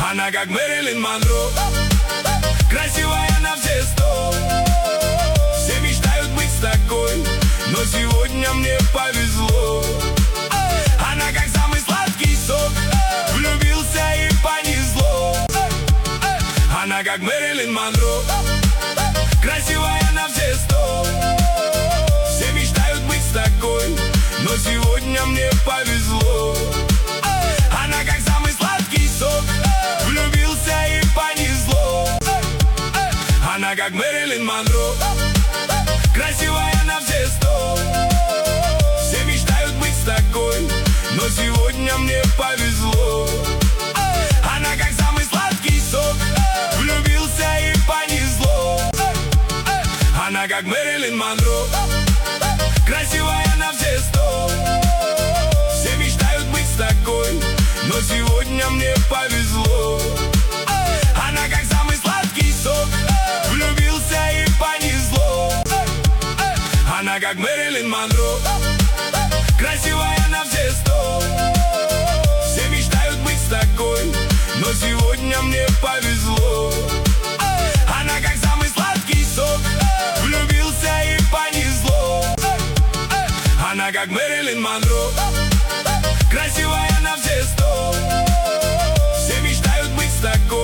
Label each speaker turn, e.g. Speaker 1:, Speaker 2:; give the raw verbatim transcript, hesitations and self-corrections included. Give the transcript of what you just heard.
Speaker 1: Она как Мэрилин Монро, красивая на все сто. Все мечтают быть с такой, но сегодня мне повезло. Она как самый сладкий сок, влюбился и понесло. Она как Мэрилин Монро, красивая на все сто. Все мечтают быть с такой, но сегодня мне повезло. Она как самый сладкий сок, влюбился и понесло. Она как Мэрилин Монро, красивая на все сто. Все мечтают быть с такой, но сегодня мне повезло. Она как самый сладкий сок, влюбился и понесло. Она как Мэрилин Монро, красивая на все сто. Все мечтают быть с такой, но сегодня мне повезло. Она как самый сладкий сок, влюбился и понесло. Она как Мэрилин Монро, красивая на все сто. Все мечтают быть с такой, но сегодня мне повезло. Она как самый сладкий сок, влюбился и понесло. Она как Мэрилин Монро, красивая на все сто.